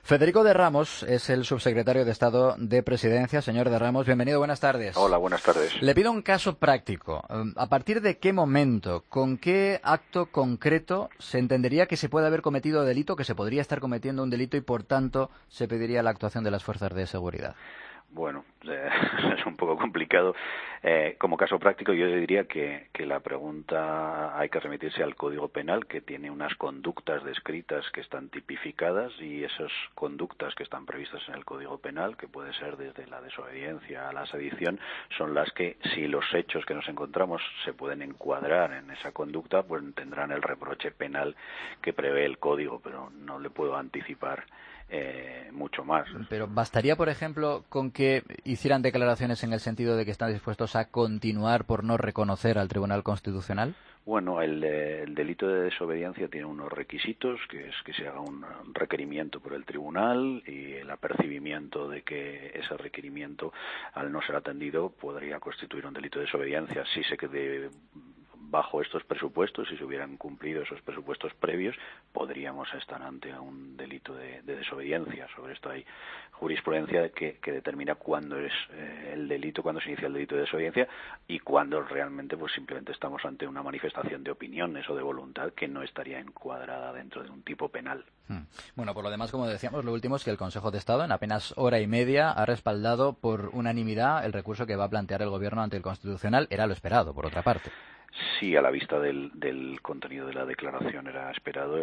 Federico de Ramos es el subsecretario de Estado de Presidencia. Señor de Ramos, bienvenido, buenas tardes. Hola, buenas tardes. Le pido un caso práctico. ¿A partir de qué momento, con qué acto concreto se entendería que se puede haber cometido delito, que se podría estar cometiendo un delito y, por tanto, se pediría la actuación de las fuerzas de seguridad? Bueno, es un poco complicado. Como caso práctico, yo diría que la pregunta hay que remitirse al Código Penal, que tiene unas conductas descritas que están tipificadas, y esas conductas que están previstas en el Código Penal, que puede ser desde la desobediencia a la sedición, son las que, si los hechos que nos encontramos se pueden encuadrar en esa conducta, pues tendrán el reproche penal que prevé el Código, pero no le puedo anticipar mucho más. Pero ¿bastaría, por ejemplo, con que hicieran declaraciones en el sentido de que están dispuestos a continuar por no reconocer al Tribunal Constitucional? Bueno, el delito de desobediencia tiene unos requisitos, que es que se haga un requerimiento por el tribunal, y el apercibimiento de que ese requerimiento, al no ser atendido, podría constituir un delito de desobediencia. Si se quede bajo estos presupuestos, si se hubieran cumplido esos presupuestos previos, podríamos estar ante un delito de desobediencia. Sobre esto hay jurisprudencia que determina cuándo es el delito, cuándo se inicia el delito de desobediencia y cuándo realmente pues simplemente estamos ante una manifestación de opiniones o de voluntad que no estaría encuadrada dentro de un tipo penal. Bueno, por lo demás, como decíamos, lo último es que el Consejo de Estado en apenas hora y media ha respaldado por unanimidad el recurso que va a plantear el Gobierno ante el Constitucional. Era lo esperado, por otra parte. Sí, a la vista del contenido de la declaración era esperado.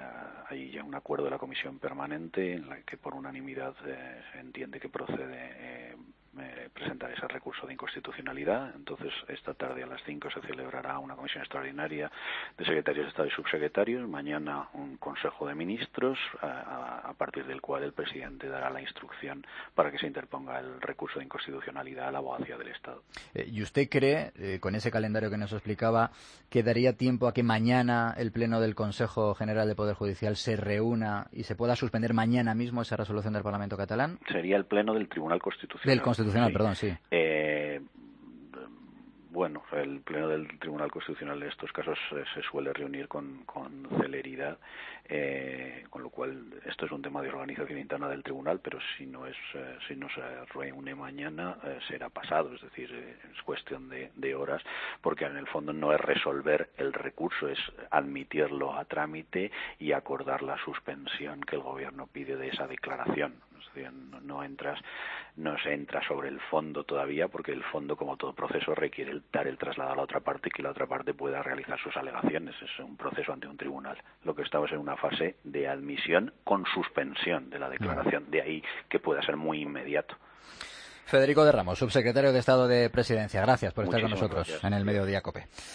Hay ya un acuerdo de la Comisión Permanente en la que por unanimidad se entiende que procede presentar ese recurso de inconstitucionalidad. Entonces, esta tarde a las 5 se celebrará una comisión extraordinaria de secretarios de Estado y subsecretarios. Mañana un Consejo de Ministros, a partir del cual el presidente dará la instrucción para que se interponga el recurso de inconstitucionalidad a la abogacía del Estado. ¿Y usted cree, con ese calendario que nos explicaba, que daría tiempo a que mañana el Pleno del Consejo General de Poder Judicial se reúna y se pueda suspender mañana mismo esa resolución del Parlamento catalán? Sería el Pleno del Tribunal Constitucional. Del Constitucional, sí. Perdón, sí. Bueno, el Pleno del Tribunal Constitucional en estos casos se suele reunir con celeridad, con lo cual esto es un tema de organización interna del Tribunal, pero si no se reúne mañana será pasado, es decir, es cuestión de horas, porque en el fondo no es resolver el recurso, es admitirlo a trámite y acordar la suspensión que el Gobierno pide de esa declaración. Es decir, no se entra sobre el fondo todavía, porque el fondo, como todo proceso, requiere dar el traslado a la otra parte y que la otra parte pueda realizar sus alegaciones. Es un proceso ante un tribunal. Lo que estamos en una fase de admisión con suspensión de la declaración, de ahí que pueda ser muy inmediato. Federico de Ramos, subsecretario de Estado de Presidencia. Gracias por estar con nosotros gracias. en el Mediodía COPE.